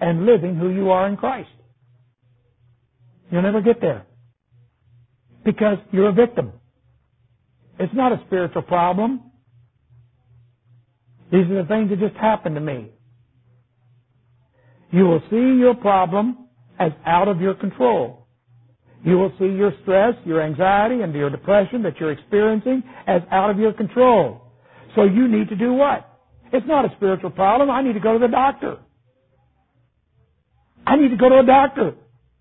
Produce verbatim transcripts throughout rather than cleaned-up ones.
and living who you are in Christ. You'll never get there. Because you're a victim. It's not a spiritual problem. These are the things that just happened to me. You will see your problem as out of your control. You will see your stress, your anxiety, and your depression that you're experiencing as out of your control. So you need to do what? It's not a spiritual problem. I need to go to the doctor. I need to go to a doctor.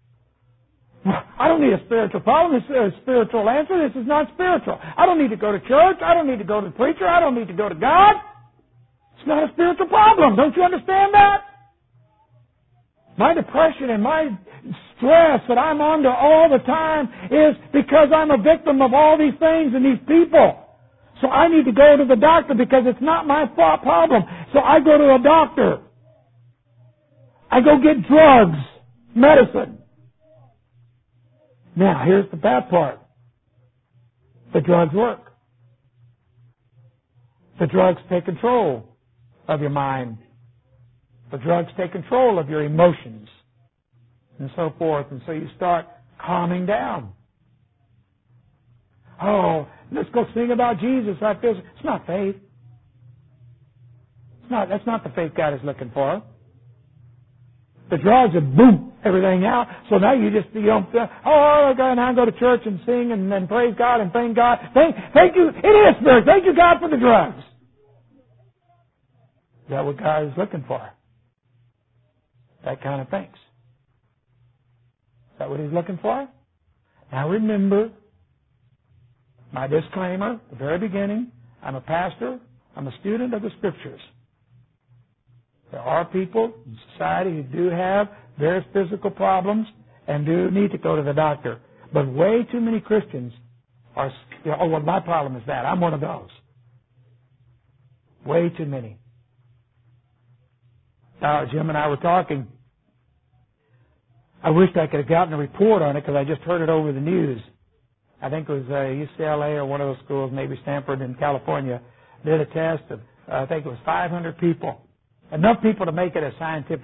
I don't need a spiritual problem. This is a spiritual answer. This is not spiritual. I don't need to go to church. I don't need to go to the preacher. I don't need to go to God. It's not a spiritual problem. Don't you understand that? My depression and my stress that I'm under all the time is because I'm a victim of all these things and these people. So I need to go to the doctor because it's not my problem. So I go to a doctor. I go get drugs, medicine. Now, here's the bad part. The drugs work. The drugs take control of your mind. The drugs take control of your emotions and so forth. And so you start calming down. Oh, let's go sing about Jesus like this. It's not faith. It's not, that's not the faith God is looking for. The drugs are boom, everything out. So now you just, you don't, oh, okay, now I go to church and sing and then praise God and thank God. Thank, thank you, it is spirit. Thank you, God, for the drugs. Is that what God is looking for? That kind of things. Is that what He's looking for? Now remember, my disclaimer, at the very beginning, I'm a pastor, I'm a student of the Scriptures. There are people in society who do have various physical problems and do need to go to the doctor. But way too many Christians are, oh, well, my problem is that. I'm one of those. Way too many. Now, Jim and I were talking. I wished I could have gotten a report on it because I just heard it over the news. I think it was uh, U C L A or one of those schools, maybe Stanford in California, did a test of, uh, I think it was five hundred people. Enough people to make it a scientific